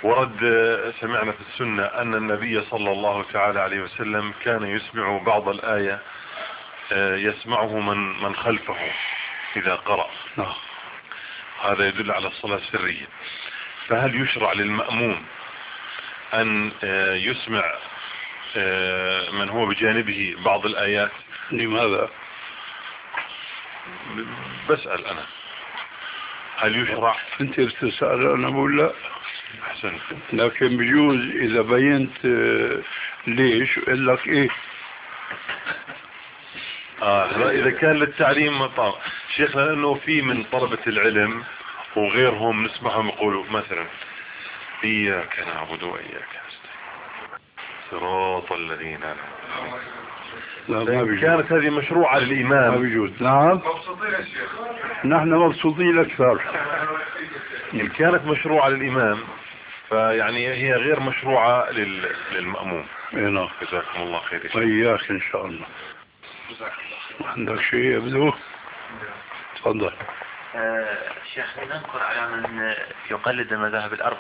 ورد سمعنا في السنة أن النبي صلى الله تعالى عليه وسلم كان يسمع بعض الآية يسمعه من خلفه إذا قرأ. هذا يدل على الصلاة السرية. فهل يشرع للمأموم أن يسمع من هو بجانبه بعض الآيات؟ لماذا؟ بسأل أنا، هل يشرع؟ أنت بتسأل، أنا بقول لا. أحسن. لكن بجوز إذا بينت ليش يقول لك إيه. إذا كان للتعليم طبعا شيخنا، لأنه في من طلبة العلم وغيرهم نسمعهم يقولوا مثلا إياك نعبد وإياك نستعين صراط الذين أنعمت. كانت هذه مشروعة للإمام. ما بيجوز. نعم مبسوطين يا شيخ، نحن مبسوطين أكثر. إن كانت مشروعة للإمام فيعني هي غير مشروعة للمأموم. نعم. جزاكم الله خير. وإياك إن شاء الله. عندك شيء يبدو؟ تفضل. شيخ، ننكر على من يقلد المذاهب الأربعة